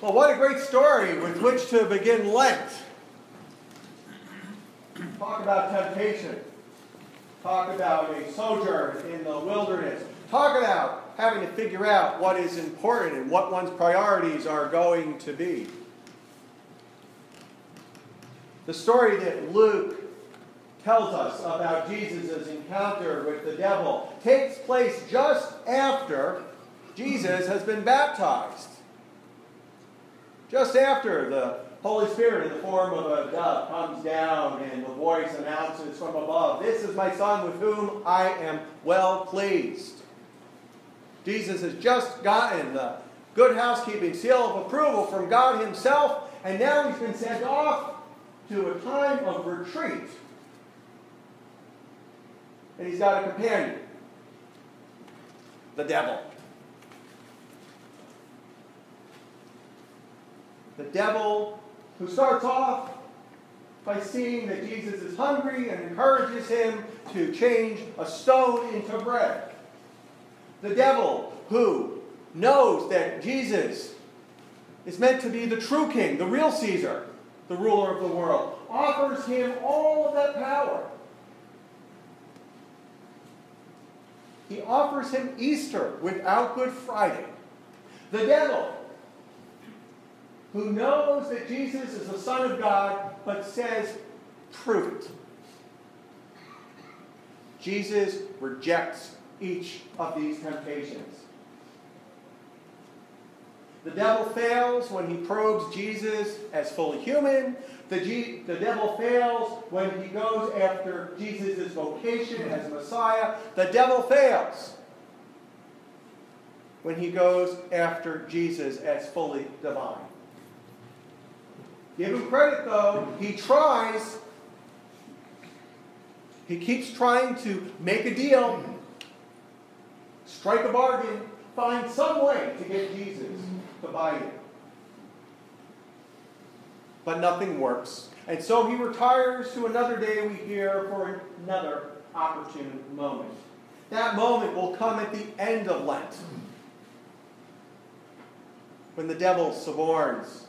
Well, what a great story with which to begin Lent. Talk about temptation. Talk about a sojourn in the wilderness. Talk about having to figure out what is important and what one's priorities are going to be. The story that Luke tells us about Jesus' encounter with the devil takes place just after Jesus has been baptized. Just after the Holy Spirit in the form of a dove comes down and the voice announces from above, "This is my Son with whom I am well pleased." Jesus has just gotten the good housekeeping seal of approval from God himself, and now he's been sent off to a time of retreat. And he's got a companion, the devil. The devil who starts off by seeing that Jesus is hungry and encourages him to change a stone into bread. The devil who knows that Jesus is meant to be the true king, the real Caesar, the ruler of the world, offers him all of that power. He offers him Easter without Good Friday. The devil who knows that Jesus is the Son of God, but says, "Prove it." Jesus rejects each of these temptations. The devil fails when he probes Jesus as fully human. The devil fails when he goes after Jesus' vocation as Messiah. The devil fails when he goes after Jesus as fully divine. Give him credit, though. He tries. He keeps trying to make a deal, strike a bargain, find some way to get Jesus to buy it. But nothing works. And so he retires to another day, we hear, for another opportune moment. That moment will come at the end of Lent, when the devil suborns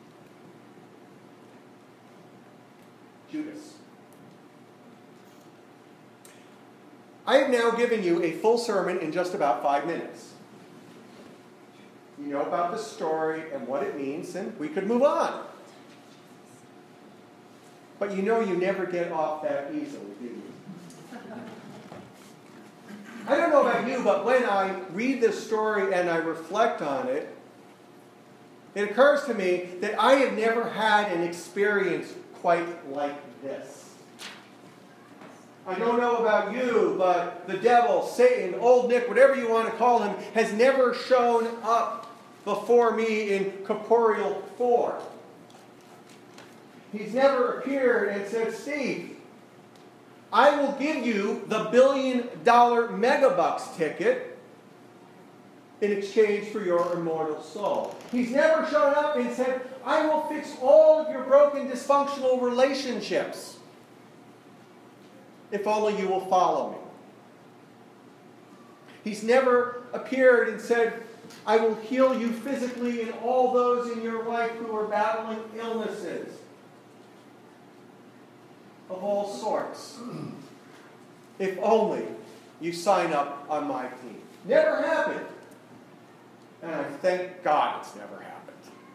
Judas. I have now given you a full sermon in just about 5 minutes. You know about the story and what it means, and we could move on. But you know you never get off that easily, do you? I don't know about you, but when I read this story and I reflect on it, it occurs to me that I have never had an experience quite like this. I don't know about you, but the devil, Satan, Old Nick, whatever you want to call him, has never shown up before me in corporeal form. He's never appeared and said, "Steve, I will give you the $1 billion megabucks ticket in exchange for your immortal soul." He's never shown up and said, "I will fix all of your broken, dysfunctional relationships if only you will follow me." He's never appeared and said, "I will heal you physically and all those in your life who are battling illnesses of all sorts, if only you sign up on my team." Never happened. And I thank God it's never happened.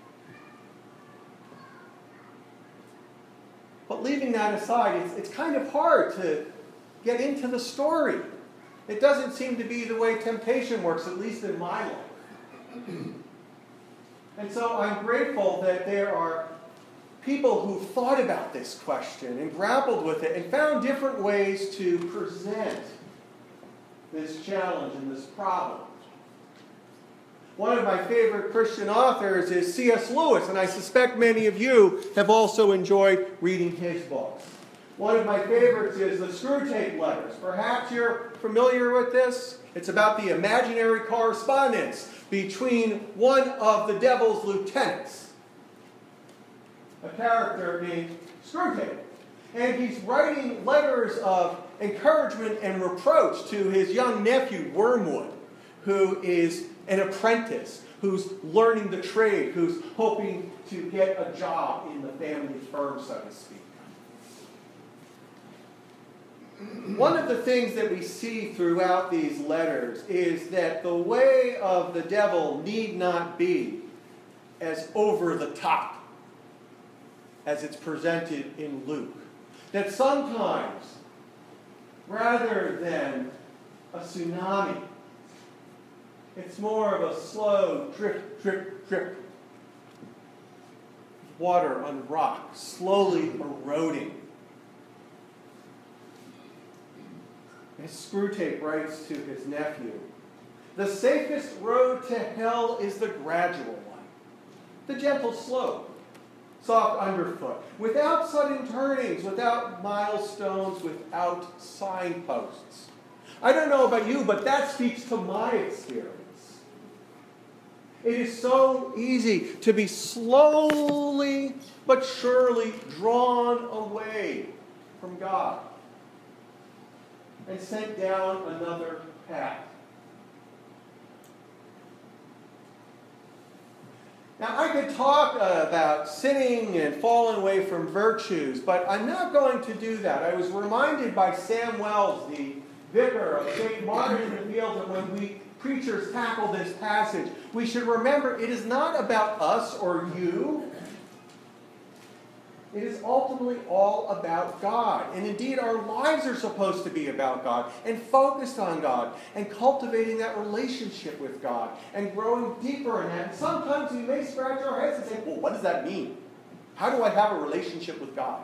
But leaving that aside, it's kind of hard to get into the story. It doesn't seem to be the way temptation works, at least in my life. And so I'm grateful that there are people who thought about this question and grappled with it and found different ways to present this challenge and this problem. One of my favorite Christian authors is C.S. Lewis, and I suspect many of you have also enjoyed reading his books. One of my favorites is the Screwtape Letters. Perhaps you're familiar with this. It's about the imaginary correspondence between one of the devil's lieutenants, a character named Screwtape. And he's writing letters of encouragement and reproach to his young nephew, Wormwood, who is an apprentice, who's learning the trade, who's hoping to get a job in the family firm, so to speak. One of the things that we see throughout these letters is that the way of the devil need not be as over the top as it's presented in Luke. That sometimes, rather than a tsunami, it's more of a slow drip, drip, drip. Water on rock, slowly eroding. As Screwtape writes to his nephew, the safest road to hell is the gradual one, the gentle slope, soft underfoot, without sudden turnings, without milestones, without signposts. I don't know about you, but that speaks to my experience. It is so easy to be slowly but surely drawn away from God and sent down another path. Now, I could talk about sinning and falling away from virtues, but I'm not going to do that. I was reminded by Sam Wells, the vicar of St. Martin in the Fields, that when we preachers tackle this passage, we should remember it is not about us or you. It is ultimately all about God. And indeed, our lives are supposed to be about God and focused on God and cultivating that relationship with God and growing deeper in that. And sometimes we may scratch our heads and say, well, what does that mean? How do I have a relationship with God?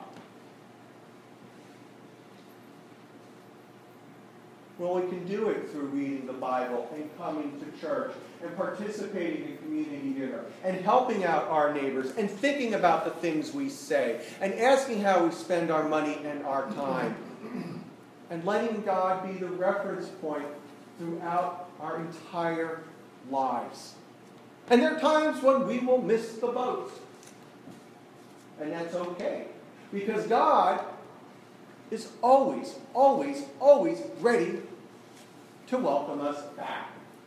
Well, we can do it through reading the Bible and coming to church and participating in community dinner and helping out our neighbors and thinking about the things we say and asking how we spend our money and our time and letting God be the reference point throughout our entire lives. And there are times when we will miss the boat. And that's okay. Because God is always, always, always ready to welcome us back.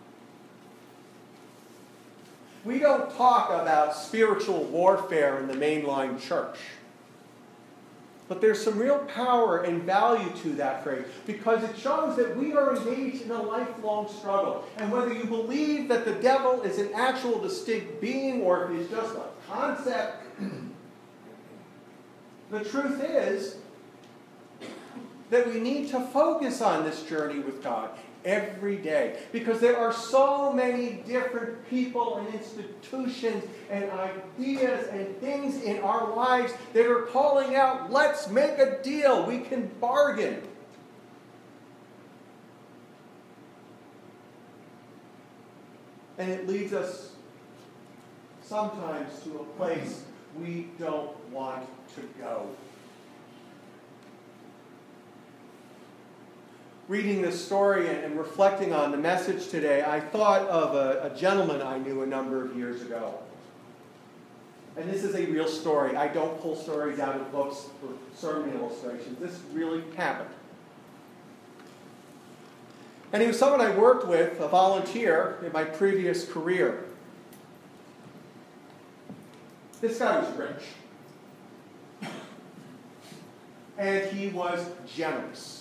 We don't talk about spiritual warfare in the mainline church. But there's some real power and value to that phrase because it shows that we are engaged in a lifelong struggle. And whether you believe that the devil is an actual distinct being or if it's just a concept, the truth is that we need to focus on this journey with God every day because there are so many different people and institutions and ideas and things in our lives that are calling out, let's make a deal, we can bargain. And it leads us sometimes to a place we don't want to go. Reading this story and reflecting on the message today, I thought of a gentleman I knew a number of years ago. And this is a real story. I don't pull stories out of books for sermon illustrations. This really happened. And he was someone I worked with, a volunteer, in my previous career. This guy was rich. And he was generous.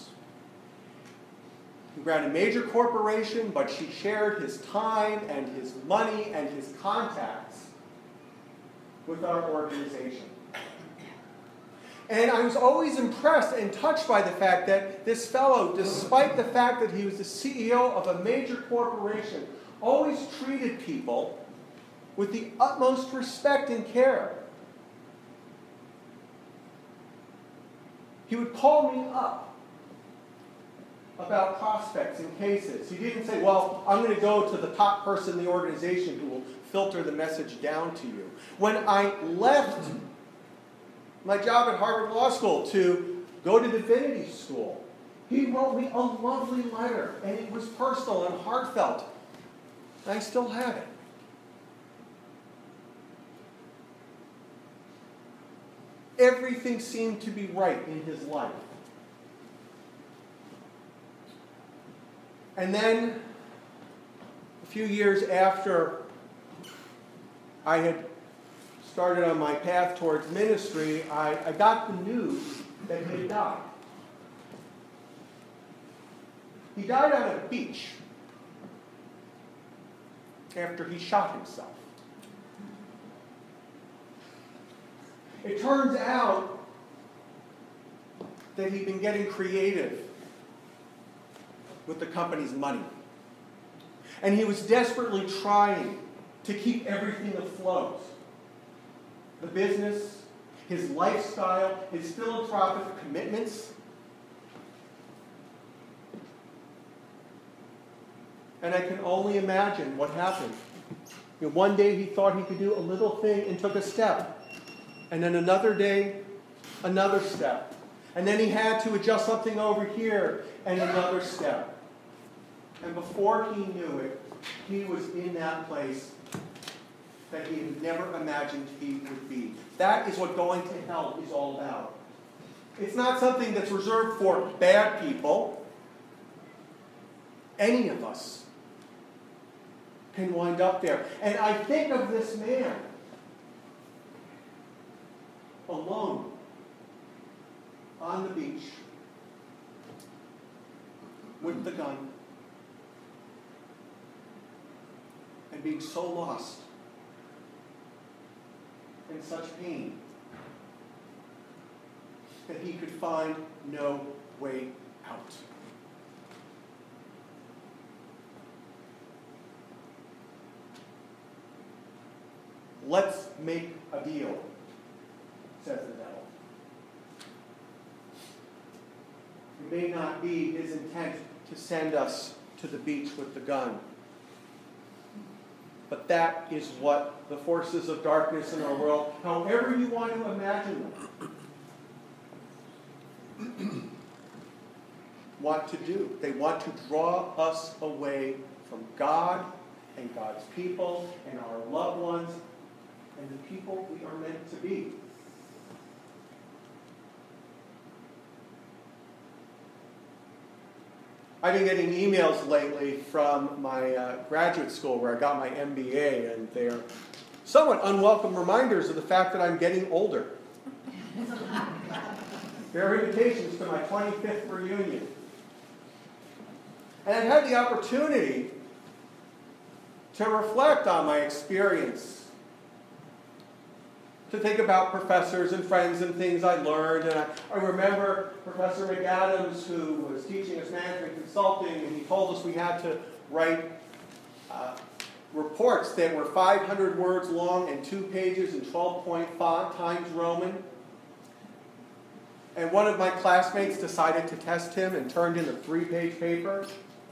He ran a major corporation, but she shared his time and his money and his contacts with our organization. And I was always impressed and touched by the fact that this fellow, despite the fact that he was the CEO of a major corporation, always treated people with the utmost respect and care. He would call me up about prospects and cases. He didn't say, well, I'm going to go to the top person in the organization who will filter the message down to you. When I left my job at Harvard Law School to go to divinity school, he wrote me a lovely letter, and it was personal and heartfelt. I still have it. Everything seemed to be right in his life. And then, a few years after I had started on my path towards ministry, I got the news that he had died. He died on a beach after he shot himself. It turns out that he'd been getting creative with the company's money. And he was desperately trying to keep everything afloat. The business, his lifestyle, his philanthropic commitments. And I can only imagine what happened. One day he thought he could do a little thing and took a step. And then another day, another step. And then he had to adjust something over here and another step. And before he knew it, he was in that place that he had never imagined he would be. That is what going to hell is all about. It's not something that's reserved for bad people. Any of us can wind up there. And I think of this man alone on the beach with the gun and being so lost in such pain that he could find no way out. Let's make a deal, says the devil. It may not be his intent to send us to the beach with the gun. But that is what the forces of darkness in our world, however you want to imagine them, want to do. They want to draw us away from God and God's people and our loved ones and the people we are meant to be. I've been getting emails lately from my graduate school where I got my MBA, and they're somewhat unwelcome reminders of the fact that I'm getting older. There are invitations to my 25th reunion. And I've had the opportunity to reflect on my experience, to think about professors and friends and things I learned. And I remember Professor McAdams, who was teaching us management consulting, and he told us we had to write reports that were 500 words long and 2 pages and 12-point font, Times Roman. And one of my classmates decided to test him and turned in a 3-page paper.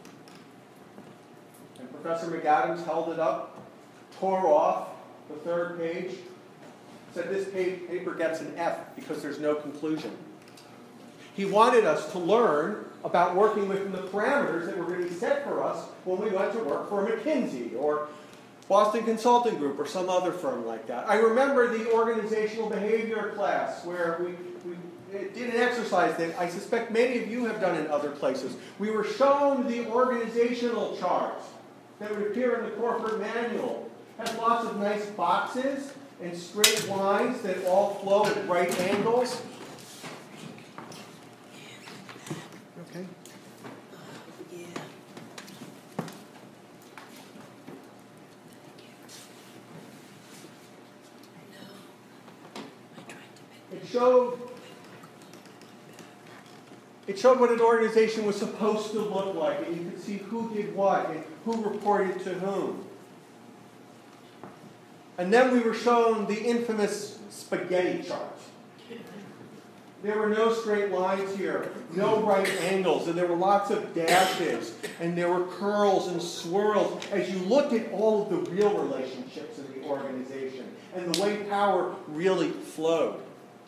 And Professor McAdams held it up, tore off the 3rd page, said this paper gets an F because there's no conclusion. He wanted us to learn about working within the parameters that were going to be set for us when we went to work for McKinsey or Boston Consulting Group or some other firm like that. I remember the organizational behavior class where we did an exercise that I suspect many of you have done in other places. We were shown the organizational charts that would appear in the corporate manual. It has lots of nice boxes and straight lines that all flow at right angles. Okay. It showed what an organization was supposed to look like, and you could see who did what and who reported to whom. And then we were shown the infamous spaghetti chart. There were no straight lines here, no right angles, and there were lots of dashes, and there were curls and swirls as you looked at all of the real relationships in the organization and the way power really flowed.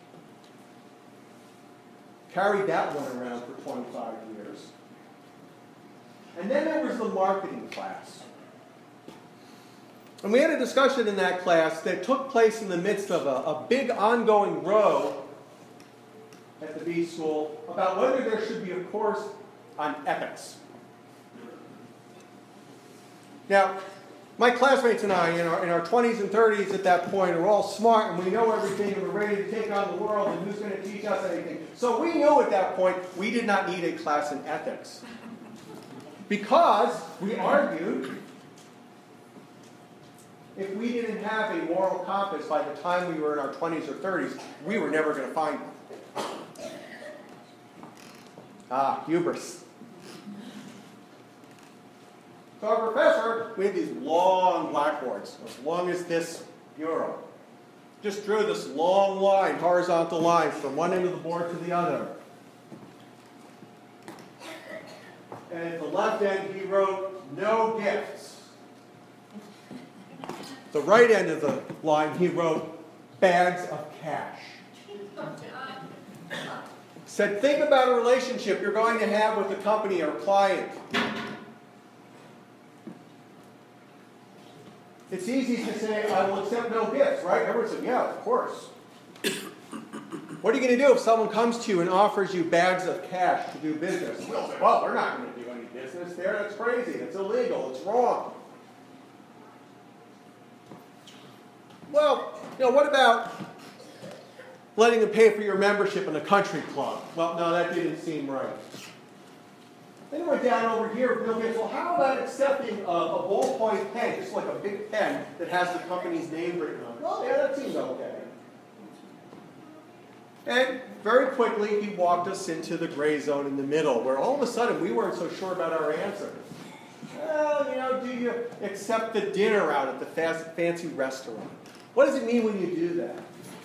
Carried that one around for 25 years. And then there was the marketing class. And we had a discussion in that class that took place in the midst of a big ongoing row at the B School about whether there should be a course on ethics. Now, My classmates and I, in our 20s and 30s at that point, are all smart and we know everything and we're ready to take on the world and who's going to teach us anything. So we knew at that point we did not need a class in ethics. Because we argued if we didn't have a moral compass by the time we were in our 20s or 30s, we were never going to find one. Hubris. So our professor, we had these long blackboards, as long as this bureau. Just drew this long line, horizontal line, from one end of the board to the other. And at the left end, he wrote, "No gifts." The right end of the line, he wrote, "Bags of cash." Said, think about a relationship you're going to have with a company or a client. It's easy to say, I will accept no gifts, right? Everyone said, yeah, of course. What are you going to do if someone comes to you and offers you bags of cash to do business? We'll say, well, we're not going to do any business there. That's crazy. That's illegal. It's wrong. Well, what about letting them pay for your membership in a country club? Well, no, that didn't seem right. Then he went down over here, Bill Gates, well, how about accepting a ballpoint pen, just like a big pen that has the company's name written on it? Well, yeah, that seems okay. And very quickly, he walked us into the gray zone in the middle, where all of a sudden we weren't so sure about our answer. Well, do you accept the dinner out at the fancy restaurant? What does it mean when you do that?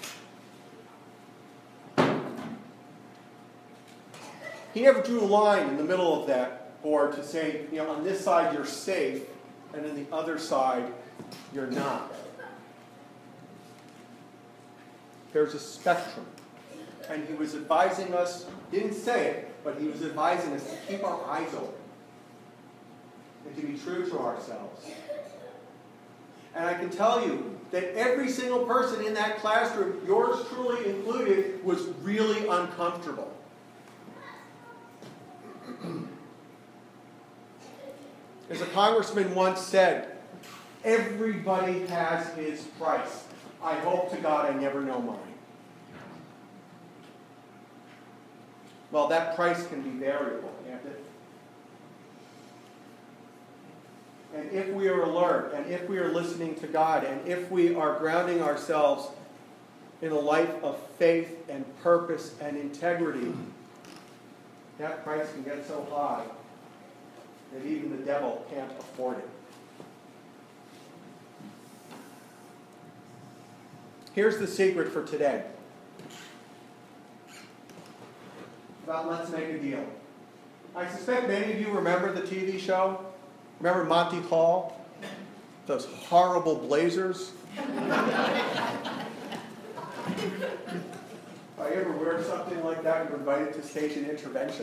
He never drew a line in the middle of that board to say, on this side you're safe, and on the other side you're not. There's a spectrum. And he was advising us, didn't say it, but he was advising us to keep our eyes open and to be true to ourselves. And I can tell you that every single person in that classroom, yours truly included, was really uncomfortable. As a congressman once said, everybody has his price. I hope to God I never know mine. Well, that price can be variable, can't it? And if we are alert, and if we are listening to God, and if we are grounding ourselves in a life of faith and purpose and integrity, that price can get so high that even the devil can't afford it. Here's the secret for today. About Let's Make a Deal. I suspect many of you remember the TV show. Remember Monty Hall? Those horrible blazers. If I ever wear something like that, you're invited to stage an intervention.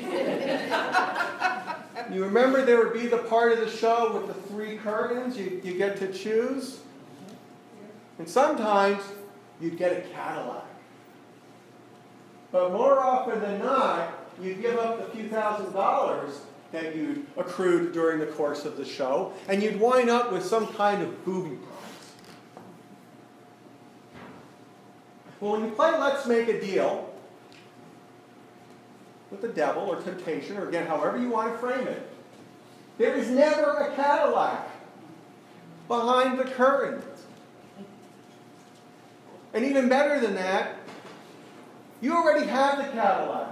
You remember there would be the part of the show with the 3 curtains you get to choose? And sometimes you'd get a Cadillac. But more often than not, you'd give up the few $1,000s that you'd accrued during the course of the show, and you'd wind up with some kind of booby prize. Well, when you play Let's Make a Deal with the devil or temptation, or again, however you want to frame it, there is never a Cadillac behind the curtain. And even better than that, you already have the Cadillac.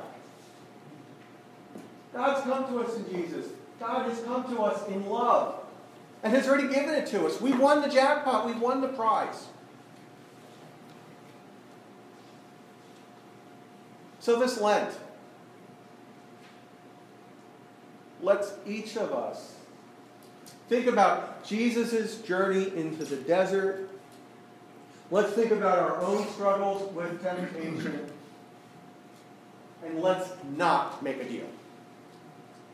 God's come to us in Jesus. God has come to us in love and has already given it to us. We won the jackpot. We won the prize. So this Lent, let's each of us think about Jesus' journey into the desert. Let's think about our own struggles with temptation. And let's not make a deal.